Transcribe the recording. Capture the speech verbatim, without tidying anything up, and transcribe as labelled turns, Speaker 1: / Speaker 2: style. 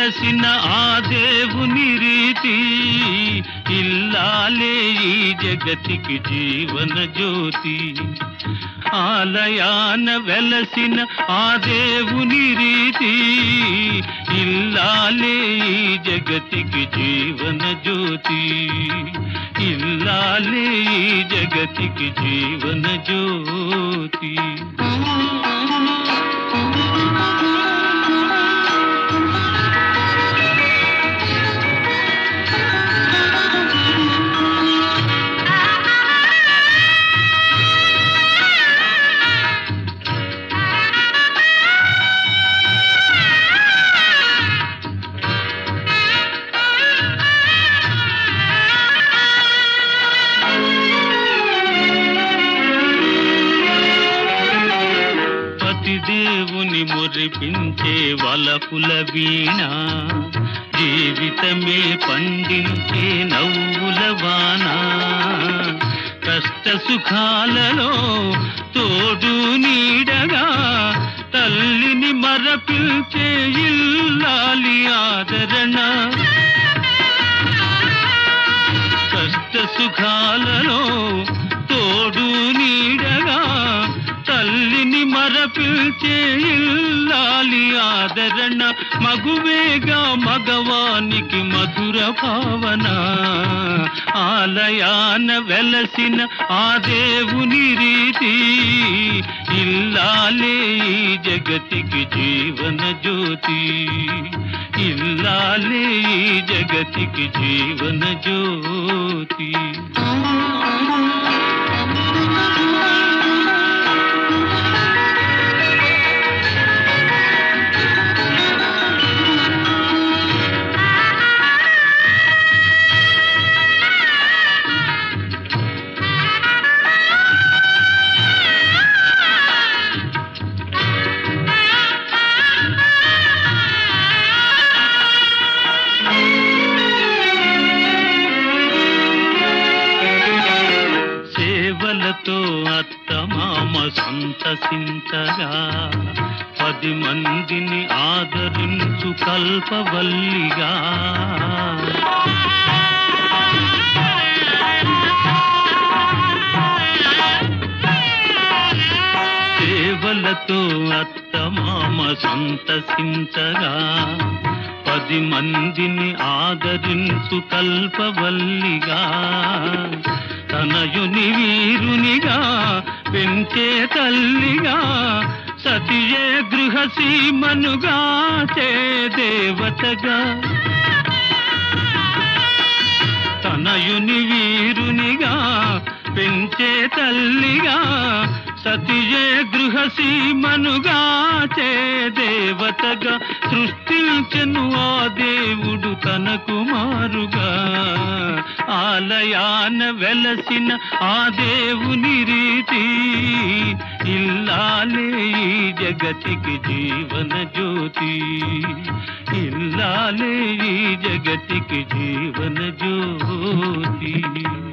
Speaker 1: వెలసిన ఆ దేవుని రీతి, ఇల్లాలే ఈ జగతికి జీవన జ్యోతి. ఆలయాన వెలసిన ఆ దేవుని రీతి, ఇల్లాలే ఈ జగతికి జీవన జ్యోతి. ఇల్లాలే ఈ జగతికి జీవన జ్యోతి. దేవుని మురిపించే వలపుల వీణ, జీవితమే పండించే నవ్వుల వాన. కష్ట సుఖాలలో తోడు నీడగా తల్లిని మరపించే ఇల్లాలి ఆదరణ. కష్ట సుఖాలలో తోడు నీడగా తల్లిని మరపిల్చే ఇల్లాలి ఆదరణ. మగువేగా మగవానికి మధుర భావన, ఆలయాన వెలసిన ఆ దేవుని రీతి, ఇల్లాలే ఈ జగతికి జీవన జ్యోతి. ఇల్లాలే ఈ జగతికి జీవన జ్యోతి. సేవలతో అత్తమామ సంతసించగా, పది మందిని ఆదరించు కల్పవల్లిగా. సేవలతో అత్తమామ సంతసించగా, పది మందిని ఆదరించు కల్పవల్లిగా. తనయుని వీరునిగా పెంచే తల్లిగా, సతియే గృహసీమనుగా చే దేవతగా. తనయుని వీరునిగా పెంచే తల్లిగా, సతియే గృహసీమనుగా చే దేవతగా. సృష్టించెను ఆ దేవుడు తన కుమారుగా, ఆలయాన వెలసిన ఆ దేవుని రీతి, ఇల్లాలే ఈ జగతికి జీవన జ్యోతి. ఇల్లాలే ఈ జగతికి జీవన జ్యోతి.